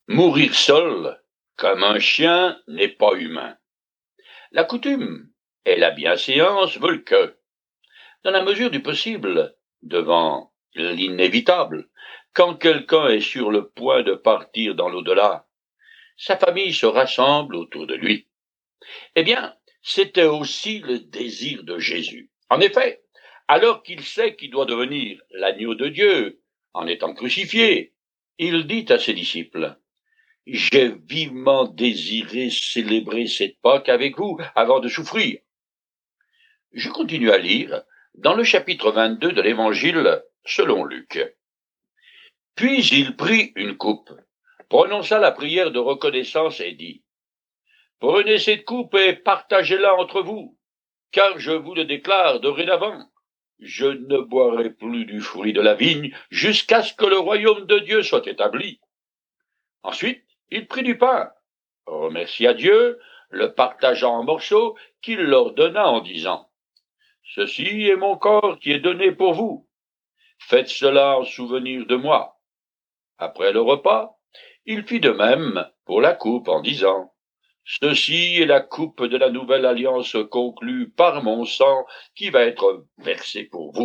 Mourir seul, comme un chien, n'est pas humain. La coutume et la bienséance veulent que, dans la mesure du possible, devant l'inévitable, quand quelqu'un est sur le point de partir dans l'au-delà, sa famille se rassemble autour de lui. Eh bien, c'était aussi le désir de Jésus. En effet, alors qu'il sait qu'il doit devenir l'agneau de Dieu en étant crucifié, il dit à ses disciples: « J'ai vivement désiré célébrer cette Pâque avec vous avant de souffrir. » Je continue à lire dans le chapitre 22 de l'Évangile selon Luc. « Puis il prit une coupe, prononça la prière de reconnaissance et dit: « Prenez cette coupe et partagez-la entre vous, car je vous le déclare dorénavant, je ne boirai plus du fruit de la vigne jusqu'à ce que le royaume de Dieu soit établi. » Ensuite, il prit du pain, remercia Dieu, le partagea en morceaux, qu'il leur donna en disant: « Ceci est mon corps qui est donné pour vous. Faites cela en souvenir de moi. » Après le repas, il fit de même pour la coupe en disant: « Ceci est la coupe de la nouvelle alliance conclue par mon sang qui va être versé pour vous. »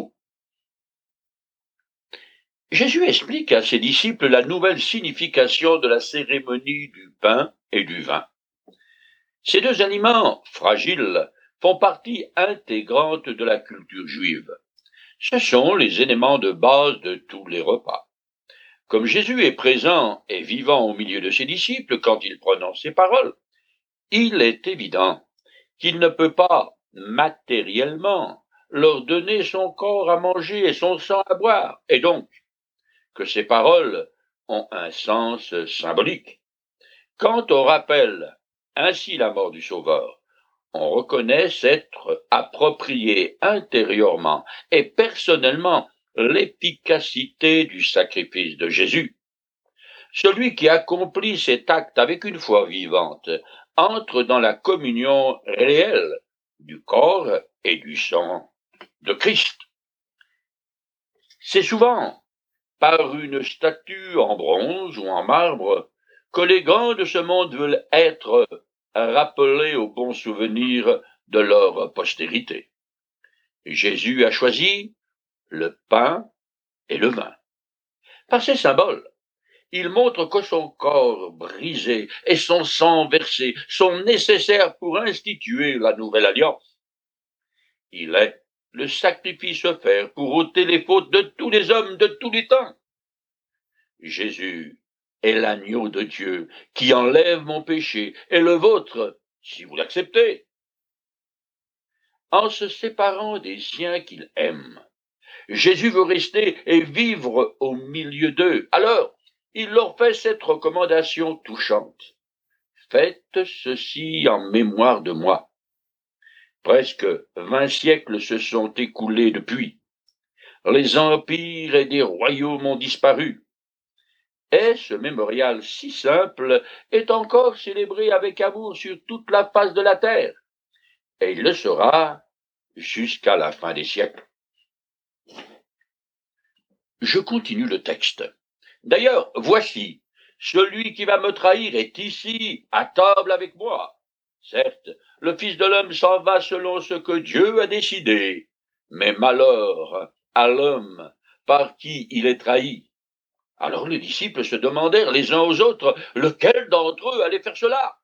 Jésus explique à ses disciples la nouvelle signification de la cérémonie du pain et du vin. Ces deux aliments fragiles font partie intégrante de la culture juive. Ce sont les éléments de base de tous les repas. Comme Jésus est présent et vivant au milieu de ses disciples quand il prononce ces paroles, il est évident qu'il ne peut pas, matériellement, leur donner son corps à manger et son sang à boire, et donc que ces paroles ont un sens symbolique. Quand on rappelle ainsi la mort du Sauveur, on reconnaît s'être approprié intérieurement et personnellement l'efficacité du sacrifice de Jésus. Celui qui accomplit cet acte avec une foi vivante entre dans la communion réelle du corps et du sang de Christ. C'est souvent par une statue en bronze ou en marbre que les grands de ce monde veulent être rappelés au bon souvenir de leur postérité. Jésus a choisi le pain et le vin. Par ces symboles, il montre que son corps brisé et son sang versé sont nécessaires pour instituer la nouvelle alliance. Il est le sacrifice offert pour ôter les fautes de tous les hommes de tous les temps. Jésus est l'agneau de Dieu qui enlève mon péché et le vôtre, si vous l'acceptez. En se séparant des siens qu'il aime, Jésus veut rester et vivre au milieu d'eux. Alors, il leur fait cette recommandation touchante: « Faites ceci en mémoire de moi. » Presque 20 siècles se sont écoulés depuis. Les empires et des royaumes ont disparu. Et ce mémorial si simple est encore célébré avec amour sur toute la face de la terre. Et il le sera jusqu'à la fin des siècles. Je continue le texte. D'ailleurs, voici, celui qui va me trahir est ici, à table avec moi. Certes, le Fils de l'homme s'en va selon ce que Dieu a décidé, mais malheur à l'homme par qui il est trahi. Alors les disciples se demandèrent les uns aux autres lequel d'entre eux allait faire cela.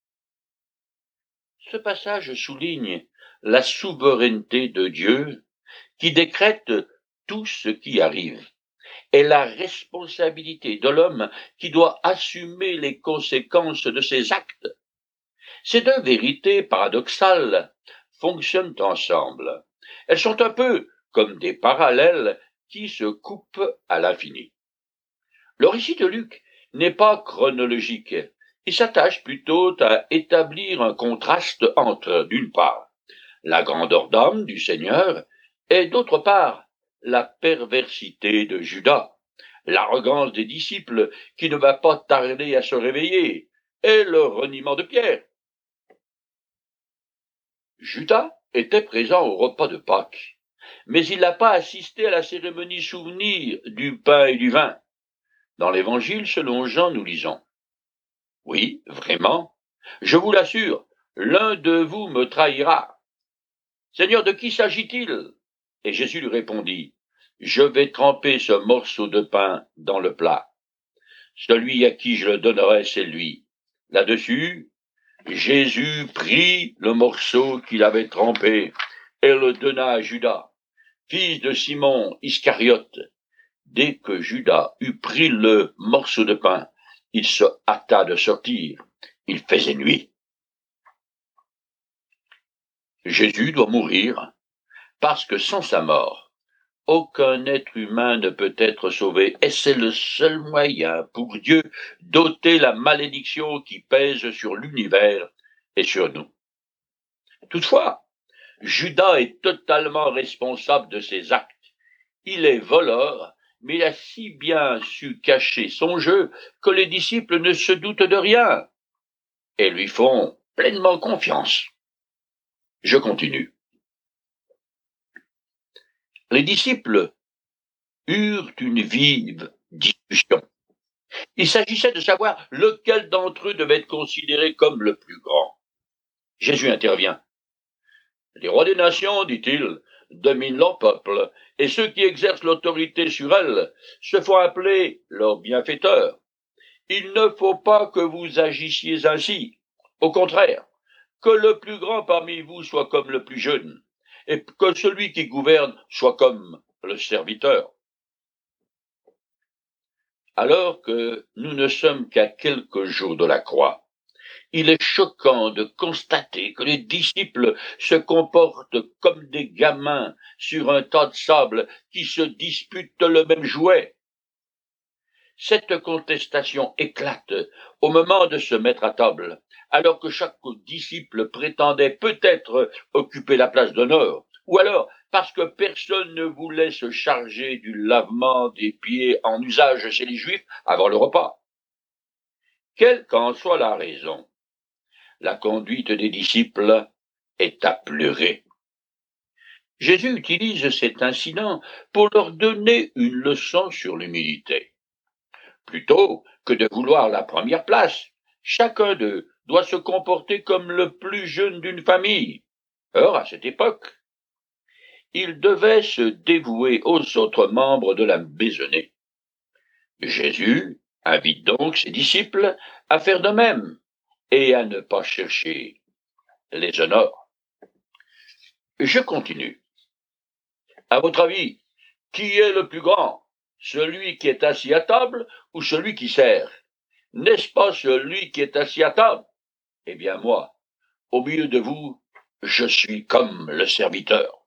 Ce passage souligne la souveraineté de Dieu qui décrète tout ce qui arrive et la responsabilité de l'homme qui doit assumer les conséquences de ses actes. Ces deux vérités paradoxales fonctionnent ensemble. Elles sont un peu comme des parallèles qui se coupent à l'infini. Le récit de Luc n'est pas chronologique. Il s'attache plutôt à établir un contraste entre, d'une part, la grandeur d'âme du Seigneur et, d'autre part, la perversité de Judas, l'arrogance des disciples qui ne va pas tarder à se réveiller et le reniement de Pierre. Judas était présent au repas de Pâques, mais il n'a pas assisté à la cérémonie souvenir du pain et du vin. Dans l'Évangile selon Jean, nous lisons: Oui, vraiment. Je vous l'assure, l'un de vous me trahira. Seigneur, de qui s'agit-il? Et Jésus lui répondit, je vais tremper ce morceau de pain dans le plat. Celui à qui je le donnerai, c'est lui. Là-dessus, Jésus prit le morceau qu'il avait trempé et le donna à Judas, fils de Simon Iscariote. Dès que Judas eut pris le morceau de pain, il se hâta de sortir. Il faisait nuit. Jésus doit mourir parce que sans sa mort, aucun être humain ne peut être sauvé, et c'est le seul moyen pour Dieu d'ôter la malédiction qui pèse sur l'univers et sur nous. Toutefois, Judas est totalement responsable de ses actes. Il est voleur, mais il a si bien su cacher son jeu que les disciples ne se doutent de rien et lui font pleinement confiance. Je continue. Les disciples eurent une vive discussion. Il s'agissait de savoir lequel d'entre eux devait être considéré comme le plus grand. Jésus intervient. Les rois des nations, dit-il, dominent leur peuple, et ceux qui exercent l'autorité sur elles se font appeler leurs bienfaiteurs. Il ne faut pas que vous agissiez ainsi. Au contraire, que le plus grand parmi vous soit comme le plus jeune, et que celui qui gouverne soit comme le serviteur. Alors que nous ne sommes qu'à quelques jours de la croix, il est choquant de constater que les disciples se comportent comme des gamins sur un tas de sable qui se disputent le même jouet. Cette contestation éclate au moment de se mettre à table, alors que chaque disciple prétendait peut-être occuper la place d'honneur, ou alors parce que personne ne voulait se charger du lavement des pieds en usage chez les Juifs avant le repas. Quelle qu'en soit la raison, la conduite des disciples est à pleurer. Jésus utilise cet incident pour leur donner une leçon sur l'humilité. Plutôt que de vouloir la première place, chacun d'eux doit se comporter comme le plus jeune d'une famille. Or, à cette époque, il devait se dévouer aux autres membres de la maisonnée. Jésus invite donc ses disciples à faire de même et à ne pas chercher les honneurs. Je continue. À votre avis, qui est le plus grand? Celui qui est assis à table ou celui qui sert? N'est-ce pas celui qui est assis à table? Eh bien moi, au milieu de vous, je suis comme le serviteur.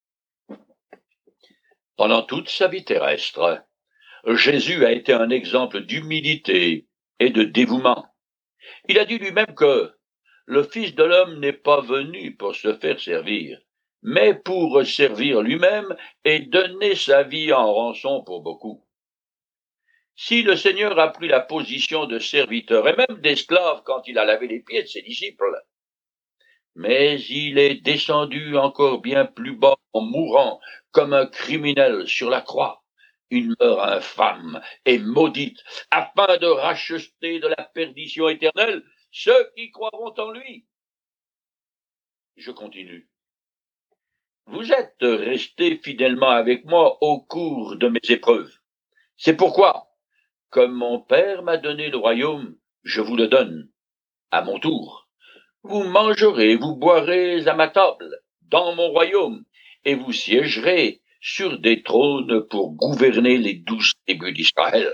Pendant toute sa vie terrestre, Jésus a été un exemple d'humilité et de dévouement. Il a dit lui-même que le Fils de l'homme n'est pas venu pour se faire servir, mais pour servir lui-même et donner sa vie en rançon pour beaucoup. Si le Seigneur a pris la position de serviteur et même d'esclave quand il a lavé les pieds de ses disciples, mais il est descendu encore bien plus bas en mourant comme un criminel sur la croix, une mort infâme et maudite, afin de racheter de la perdition éternelle ceux qui croiront en lui. Je continue. Vous êtes restés fidèlement avec moi au cours de mes épreuves. C'est pourquoi, comme mon Père m'a donné le royaume, je vous le donne, à mon tour. Vous mangerez, vous boirez à ma table, dans mon royaume, et vous siégerez sur des trônes pour gouverner les 12 tribus d'Israël.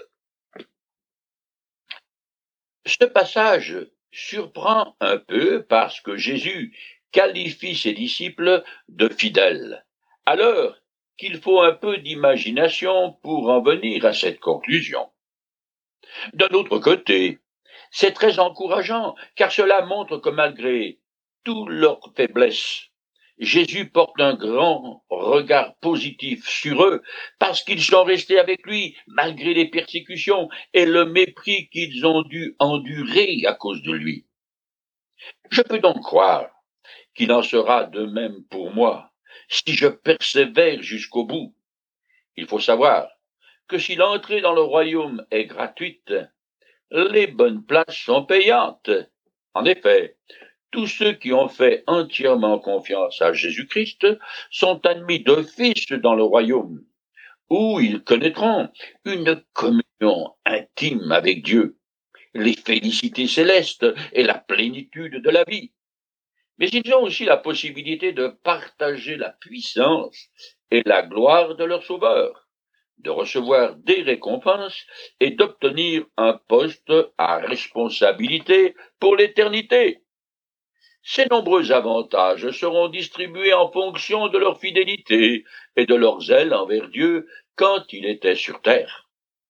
Ce passage surprend un peu parce que Jésus qualifie ses disciples de fidèles, alors qu'il faut un peu d'imagination pour en venir à cette conclusion. D'un autre côté, c'est très encourageant, car cela montre que malgré toutes leurs faiblesses, Jésus porte un grand regard positif sur eux, parce qu'ils sont restés avec lui, malgré les persécutions et le mépris qu'ils ont dû endurer à cause de lui. Je peux donc croire qu'il en sera de même pour moi, si je persévère jusqu'au bout. Il faut savoir que si l'entrée dans le royaume est gratuite, les bonnes places sont payantes. En effet, tous ceux qui ont fait entièrement confiance à Jésus-Christ sont admis d'office dans le royaume, où ils connaîtront une communion intime avec Dieu, les félicités célestes et la plénitude de la vie. Mais ils ont aussi la possibilité de partager la puissance et la gloire de leur Sauveur, de recevoir des récompenses et d'obtenir un poste à responsabilité pour l'éternité. Ces nombreux avantages seront distribués en fonction de leur fidélité et de leur zèle envers Dieu quand il était sur terre.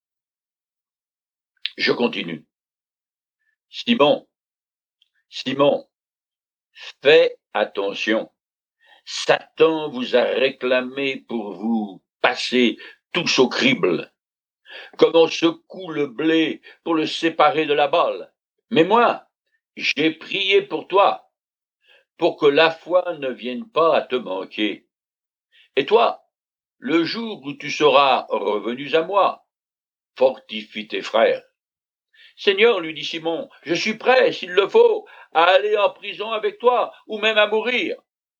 Je continue. Simon, Simon, fais attention. Satan vous a réclamé pour vous passer tous au crible, comme on secoue le blé pour le séparer de la balle. Mais moi, j'ai prié pour toi, pour que la foi ne vienne pas à te manquer. Et toi, le jour où tu seras revenu à moi, fortifie tes frères. Seigneur, lui dit Simon, je suis prêt, s'il le faut, à aller en prison avec toi, ou même à mourir.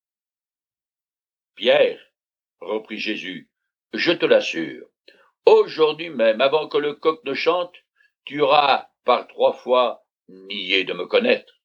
Pierre, reprit Jésus, je te l'assure, aujourd'hui même, avant que le coq ne chante, tu auras par 3 fois nié de me connaître.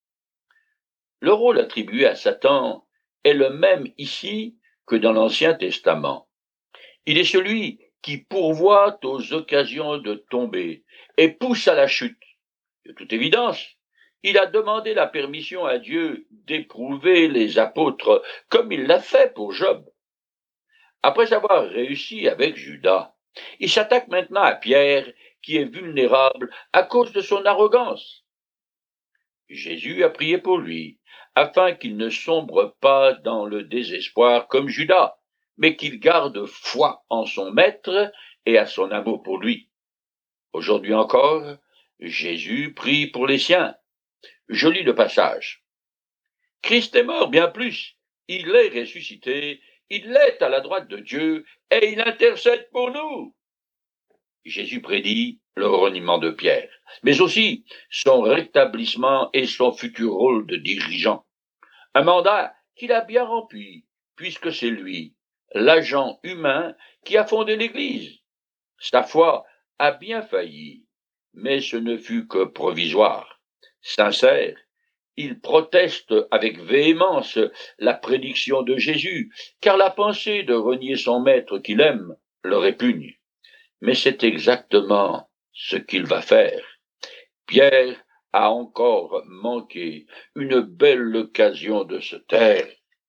Le rôle attribué à Satan est le même ici que dans l'Ancien Testament. Il est celui qui pourvoit aux occasions de tomber et pousse à la chute. De toute évidence, il a demandé la permission à Dieu d'éprouver les apôtres comme il l'a fait pour Job. Après avoir réussi avec Judas, il s'attaque maintenant à Pierre, qui est vulnérable à cause de son arrogance. Jésus a prié pour lui, afin qu'il ne sombre pas dans le désespoir comme Judas, mais qu'il garde foi en son maître et à son amour pour lui. Aujourd'hui encore, Jésus prie pour les siens. Je lis le passage. Christ est mort bien plus, il est ressuscité, il est à la droite de Dieu, et il intercède pour nous. Jésus prédit le reniement de Pierre, mais aussi son rétablissement et son futur rôle de dirigeant. Un mandat qu'il a bien rempli, puisque c'est lui, l'agent humain, qui a fondé l'Église. Sa foi a bien failli, mais ce ne fut que provisoire. Sincère, il proteste avec véhémence la prédiction de Jésus, car la pensée de renier son maître qu'il aime le répugne. Mais c'est exactement ce qu'il va faire. Pierre a encore manqué une belle occasion de se taire.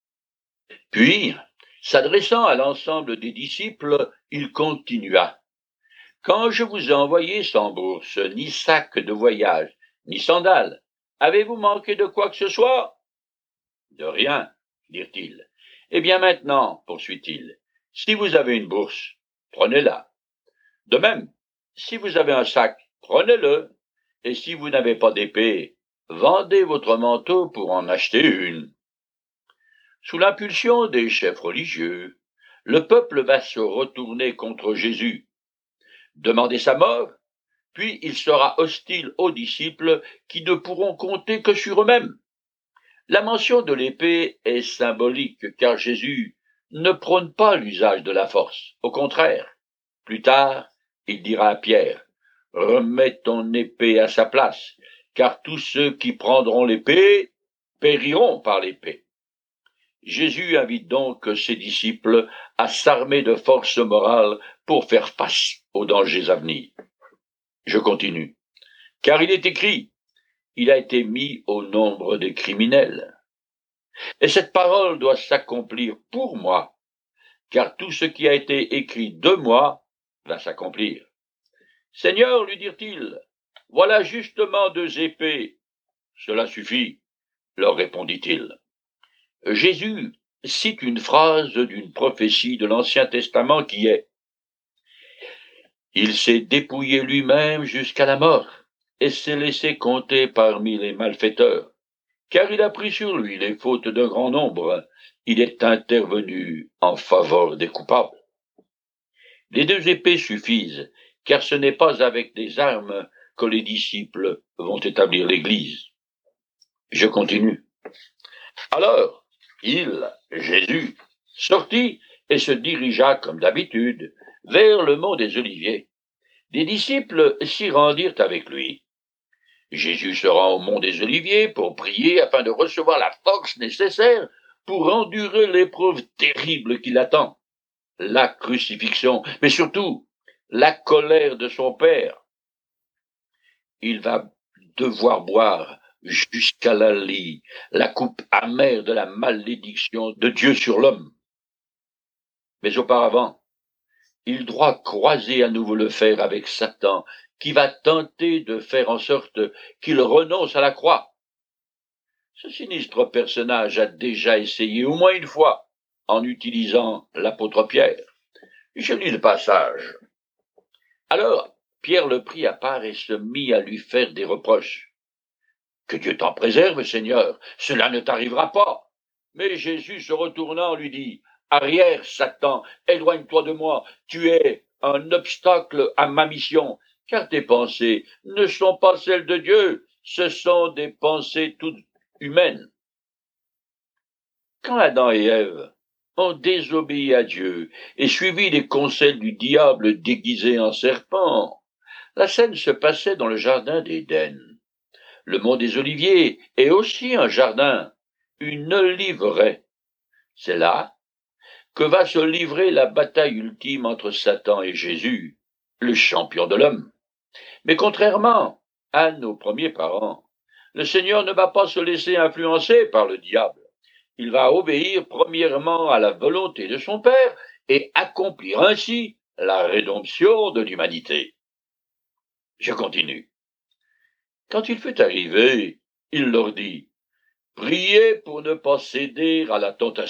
Puis, s'adressant à l'ensemble des disciples, il continua. Quand je vous ai envoyé sans bourse, ni sac de voyage, ni sandales, avez-vous manqué de quoi que ce soit? De rien, dirent-ils. Eh bien maintenant, poursuit-il, si vous avez une bourse, prenez-la. De même, si vous avez un sac, prenez-le. Et si vous n'avez pas d'épée, vendez votre manteau pour en acheter une. Sous l'impulsion des chefs religieux, le peuple va se retourner contre Jésus, demander sa mort, puis il sera hostile aux disciples qui ne pourront compter que sur eux-mêmes. La mention de l'épée est symbolique car Jésus ne prône pas l'usage de la force. Au contraire, plus tard, il dira à Pierre, « Remets ton épée à sa place, car tous ceux qui prendront l'épée périront par l'épée. » Jésus invite donc ses disciples à s'armer de force morale pour faire face aux dangers à venir. Je continue. Car il est écrit, il a été mis au nombre des criminels. Et cette parole doit s'accomplir pour moi, car tout ce qui a été écrit de moi va s'accomplir. Seigneur, lui dirent-ils, voilà justement 2 épées. Cela suffit, leur répondit-il. Jésus cite une phrase d'une prophétie de l'Ancien Testament qui est « Il s'est dépouillé lui-même jusqu'à la mort et s'est laissé compter parmi les malfaiteurs, car il a pris sur lui les fautes d'un grand nombre. Il est intervenu en faveur des coupables. » Les 2 épées suffisent, car ce n'est pas avec des armes que les disciples vont établir l'Église. Je continue. Alors, Jésus, sortit et se dirigea, comme d'habitude, vers le mont des Oliviers. Des disciples s'y rendirent avec lui. Jésus se rend au mont des Oliviers pour prier afin de recevoir la force nécessaire pour endurer l'épreuve terrible qui l'attend, la crucifixion, mais surtout la colère de son Père. Il va devoir boire jusqu'à la lie la coupe amère de la malédiction de Dieu sur l'homme. Mais auparavant, il doit croiser à nouveau le fer avec Satan, qui va tenter de faire en sorte qu'il renonce à la croix. Ce sinistre personnage a déjà essayé au moins une fois en utilisant l'apôtre Pierre. Je lis le passage. Alors, Pierre le prit à part et se mit à lui faire des reproches. « Que Dieu t'en préserve, Seigneur, cela ne t'arrivera pas. » Mais Jésus, se retournant, lui dit, « Arrière, Satan, éloigne-toi de moi, tu es un obstacle à ma mission, car tes pensées ne sont pas celles de Dieu, ce sont des pensées toutes humaines. » Quand Adam et Ève ont désobéi à Dieu et suivi les conseils du diable déguisé en serpent, la scène se passait dans le jardin d'Éden. Le mont des Oliviers est aussi un jardin, une oliveraie. C'est là que va se livrer la bataille ultime entre Satan et Jésus, le champion de l'homme. Mais contrairement à nos premiers parents, le Seigneur ne va pas se laisser influencer par le diable. Il va obéir premièrement à la volonté de son Père et accomplir ainsi la rédemption de l'humanité. Je continue. Quand il fut arrivé, il leur dit, « Priez pour ne pas céder à la tentation. »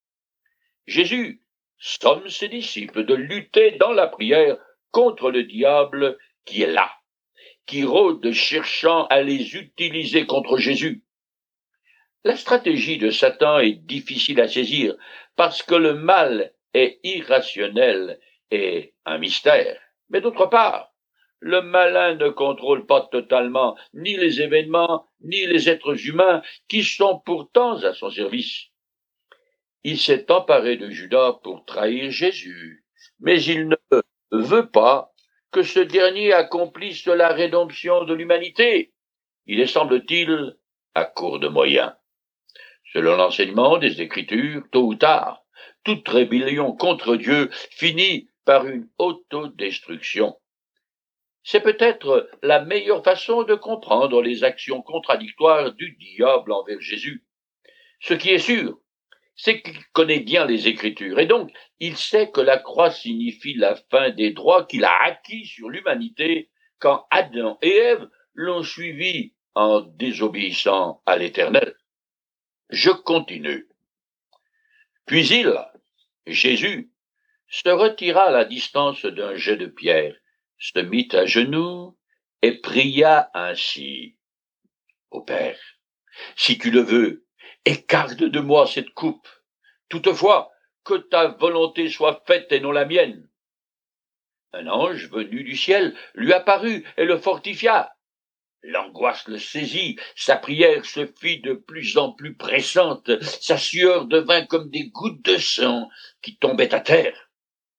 Jésus somme ses disciples de lutter dans la prière contre le diable qui est là, qui rôde cherchant à les utiliser contre Jésus. La stratégie de Satan est difficile à saisir parce que le mal est irrationnel et un mystère. Mais d'autre part, le malin ne contrôle pas totalement ni les événements, ni les êtres humains qui sont pourtant à son service. Il s'est emparé de Judas pour trahir Jésus, mais il ne veut pas que ce dernier accomplisse la rédemption de l'humanité. Il est, semble-t-il, à court de moyens. Selon l'enseignement des Écritures, tôt ou tard, toute rébellion contre Dieu finit par une autodestruction. C'est peut-être la meilleure façon de comprendre les actions contradictoires du diable envers Jésus. Ce qui est sûr, c'est qu'il connaît bien les Écritures, et donc il sait que la croix signifie la fin des droits qu'il a acquis sur l'humanité quand Adam et Ève l'ont suivi en désobéissant à l'Éternel. Je continue. Puis Jésus, se retira à la distance d'un jet de pierre, se mit à genoux et pria ainsi. « Ô Père, si tu le veux, écarte de moi cette coupe. Toutefois, que ta volonté soit faite et non la mienne. » Un ange venu du ciel lui apparut et le fortifia. L'angoisse le saisit, sa prière se fit de plus en plus pressante, sa sueur devint comme des gouttes de sang qui tombaient à terre.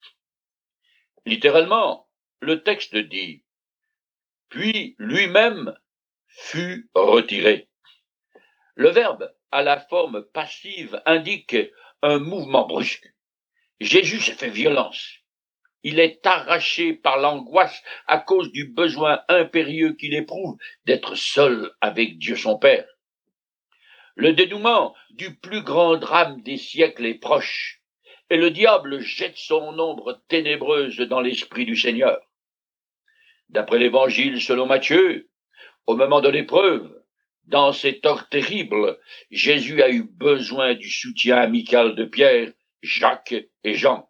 Littéralement, le texte dit « Puis lui-même fut retiré ». Le verbe à la forme passive indique un mouvement brusque. Jésus se fait violence. Il est arraché par l'angoisse à cause du besoin impérieux qu'il éprouve d'être seul avec Dieu son Père. Le dénouement du plus grand drame des siècles est proche, et le diable jette son ombre ténébreuse dans l'esprit du Seigneur. D'après l'Évangile selon Matthieu, au moment de l'épreuve, dans ces torts terribles, Jésus a eu besoin du soutien amical de Pierre, Jacques et Jean.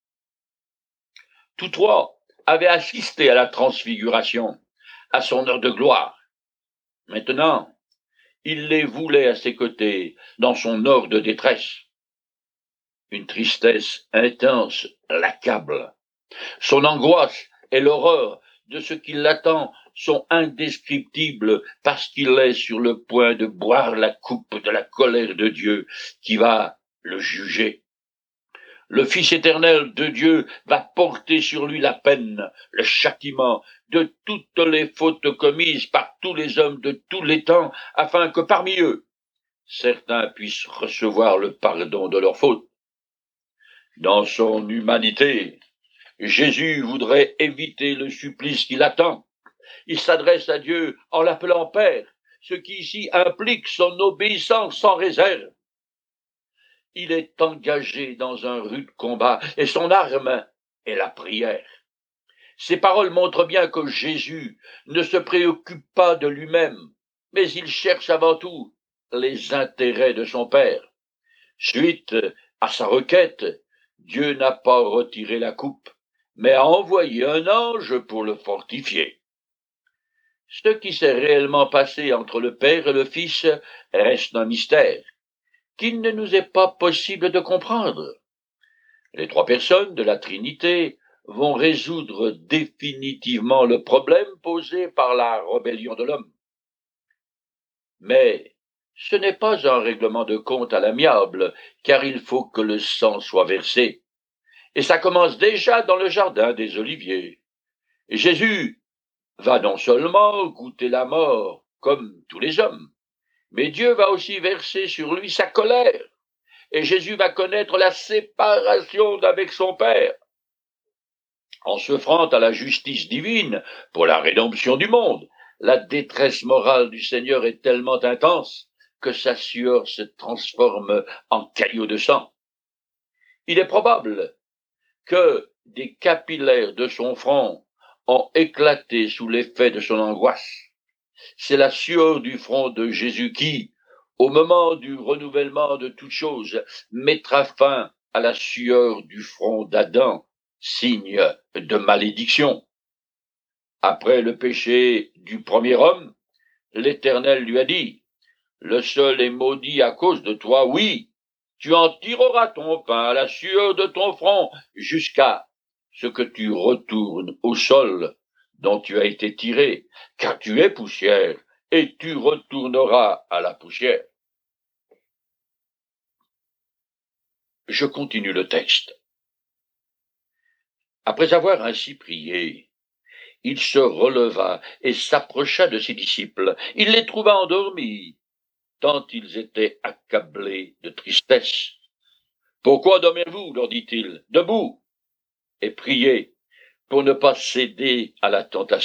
Tous trois avaient assisté à la transfiguration, à son heure de gloire. Maintenant, il les voulait à ses côtés, dans son heure de détresse. Une tristesse intense l'accable. Son angoisse et l'horreur de ce qui l'attend sont indescriptibles parce qu'il est sur le point de boire la coupe de la colère de Dieu qui va le juger. Le Fils éternel de Dieu va porter sur lui la peine, le châtiment de toutes les fautes commises par tous les hommes de tous les temps, afin que parmi eux, certains puissent recevoir le pardon de leurs fautes. Dans son humanité, Jésus voudrait éviter le supplice qui l'attend. Il s'adresse à Dieu en l'appelant Père, ce qui ici implique son obéissance sans réserve. Il est engagé dans un rude combat et son arme est la prière. Ces paroles montrent bien que Jésus ne se préoccupe pas de lui-même, mais il cherche avant tout les intérêts de son Père. Suite à sa requête, Dieu n'a pas retiré la coupe, mais a envoyé un ange pour le fortifier. Ce qui s'est réellement passé entre le Père et le Fils reste un mystère, qu'il ne nous est pas possible de comprendre. Les trois personnes de la Trinité vont résoudre définitivement le problème posé par la rébellion de l'homme. Mais ce n'est pas un règlement de compte à l'amiable, car il faut que le sang soit versé. Et ça commence déjà dans le jardin des Oliviers. Jésus va non seulement goûter la mort, comme tous les hommes, mais Dieu va aussi verser sur lui sa colère, et Jésus va connaître la séparation d'avec son Père. En s'offrant à la justice divine pour la rédemption du monde, la détresse morale du Seigneur est tellement intense que sa sueur se transforme en caillots de sang. Il est probable que des capillaires de son front ont éclaté sous l'effet de son angoisse. C'est la sueur du front de Jésus qui, au moment du renouvellement de toutes choses, mettra fin à la sueur du front d'Adam, signe de malédiction. Après le péché du premier homme, l'Éternel lui a dit, « Le seul est maudit à cause de toi, oui, tu en tireras ton pain à la sueur de ton front, jusqu'à ce que tu retournes au sol dont tu as été tiré, car tu es poussière, et tu retourneras à la poussière. » Je continue le texte. Après avoir ainsi prié, il se releva et s'approcha de ses disciples. Il les trouva endormis, tant ils étaient accablés de tristesse. « Pourquoi dormez-vous, leur dit-il, debout, et priez pour ne pas céder à la tentation. »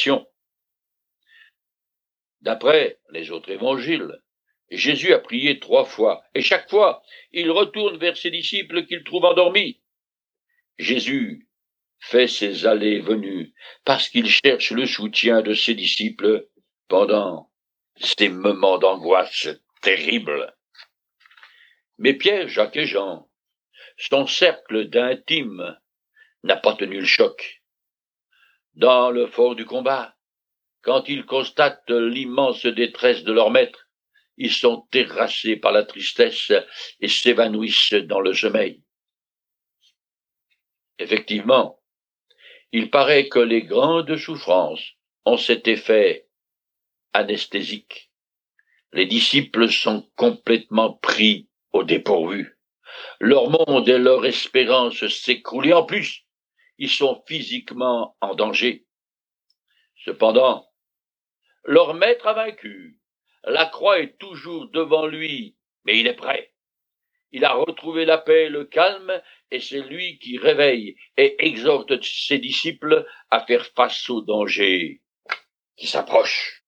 D'après les autres évangiles, Jésus a prié 3 fois, et chaque fois, il retourne vers ses disciples qu'il trouve endormis. Jésus fait ses allées et venues parce qu'il cherche le soutien de ses disciples pendant ces moments d'angoisse terribles. Mais Pierre, Jacques et Jean, son cercle d'intimes, n'a pas tenu le choc. Dans le fort du combat, quand ils constatent l'immense détresse de leur maître, ils sont terrassés par la tristesse et s'évanouissent dans le sommeil. Effectivement, il paraît que les grandes souffrances ont cet effet anesthésique. Les disciples sont complètement pris au dépourvu. Leur monde et leur espérance s'écroulent et en plus, ils sont physiquement en danger. Cependant, leur maître a vaincu. La croix est toujours devant lui, mais il est prêt. Il a retrouvé la paix et le calme, et c'est lui qui réveille et exhorte ses disciples à faire face au danger qui s'approche.